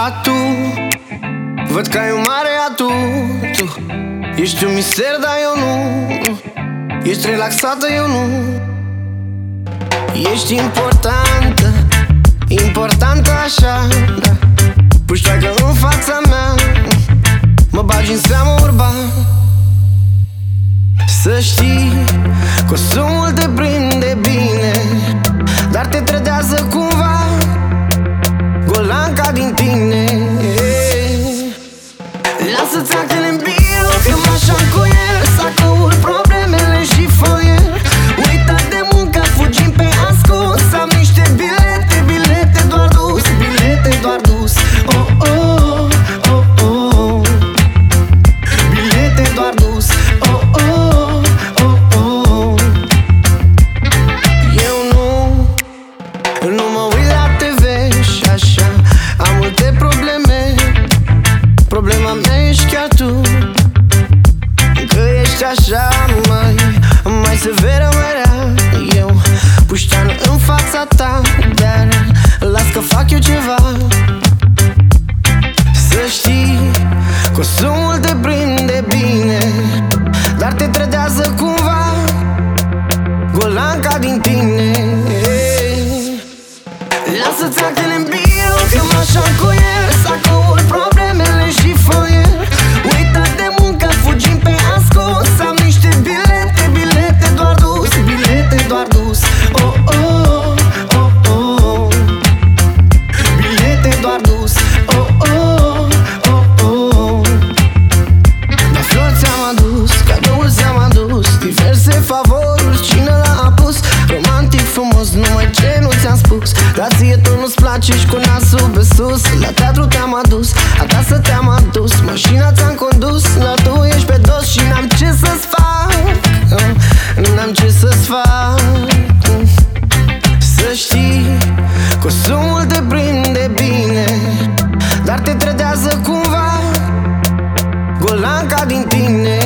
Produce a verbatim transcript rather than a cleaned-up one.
tu, văd că ai un mare atu. Tu ești un mister, dar eu nu. Ești relaxată, eu nu. Ești importantă, importantă așa, da. Puștoaică în fața mea, mă bagi în seamă urban. Să știi, costumul te prinde bine, dar te trădează cumva golanca din tine. Lasă-ți actele în bio, că mă așa cu el, să căut problemele și foier. Uită de muncă, fugim pe ascuns. Am niște bilete, bilete doar dus, bilete doar dus. Oh, oh, oh, oh. Bilete doar dus. Oh, oh, oh, oh. Eu nu, nu mă uit la T V și așa. Am multe probleme. Problema mea ești chiar tu, că ești așa mai, mai severă, mai rea. Eu puștean în fața ta, dar las că fac eu ceva. Să știi, costumul te prinde bine, dar te trădează cumva golanca din tine. Lasă-ți actele în bio, că mă așa cu el, să căut problemele și foier. Uită de muncă, fugim pe ascuns. Am niște bilete, bilete doar dus, bilete doar dus. Oh, oh, oh, oh. Bilete doar dus. Oh, oh, oh, oh. Dar flori ți-am adus, cadouri ți-am adus, diverse favoruri, cine l-a apus. Romantic frumos, numai ce nu ți-am spus. Dar ție tu nu-ți place și cu nasul pe sus. La teatru te-am adus, acasă te-am adus, mașina ți-am condus, dar tu ești pe dos și n-am ce să-ți fac. N-am ce să-ți fac. Să știi, costumul te prinde bine, dar te trădează cumva golanca din tine.